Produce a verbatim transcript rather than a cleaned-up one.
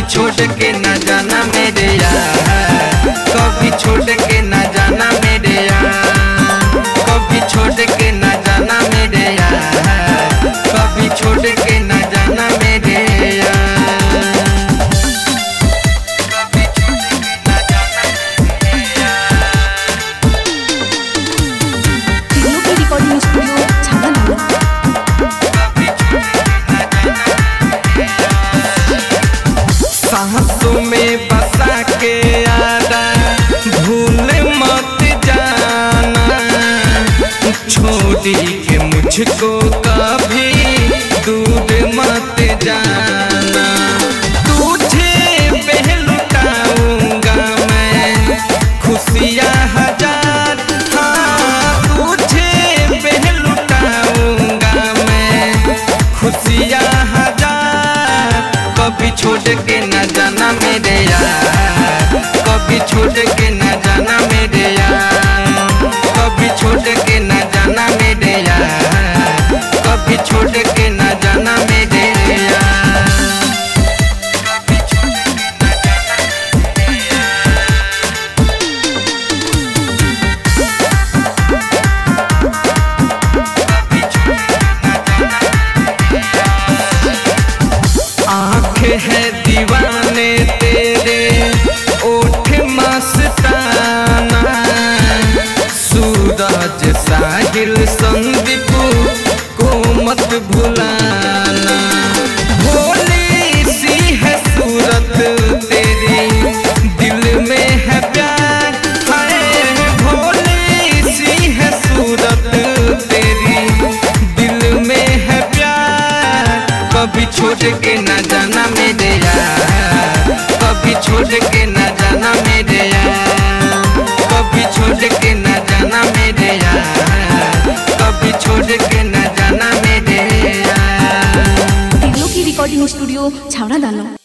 छोड़ के न जाना मेरे यार, कभी छोड़ के न जाना मेरे यार, कभी छोड़ के न जाना मेरे यार, कभी छोड़ के न जाना मेरे यार। सांसों में बसा के आदा भूल मत जाना, छोड़ी के मुझको कभी दूर मत जाना। तुझे बहलुटाऊंगा मैं खुशियाँ हजार, हाँ तुझे बहलुटाऊंगा मैं खुशियाँ हजार। कभी छोड़ के न जाना मेरे यार, कभी छोड़ के न जाना मेरे यार, कभी छोड़ के न जाना मेरे यार, कभी छोड़ के न जाना मेरे यार। है दीवाने तेरे ओठ मस्ताना, सूरज साहिल संदीप को मत भुलाना। भोली सी है सूरत तेरी दिल में है प्यार, है भोली सी है सूरत तेरी दिल में है प्यार। कभी छोड़ के न जाना मेरे यार, कभी छोड़ के न जाना मेरे यार, कभी छोड़ के न जाना मेरे यार, कभी छोड़ के न जाना मेरे यार। तिर्लोकी रिकॉर्डिंग स्टूडियो छावड़ा दानो।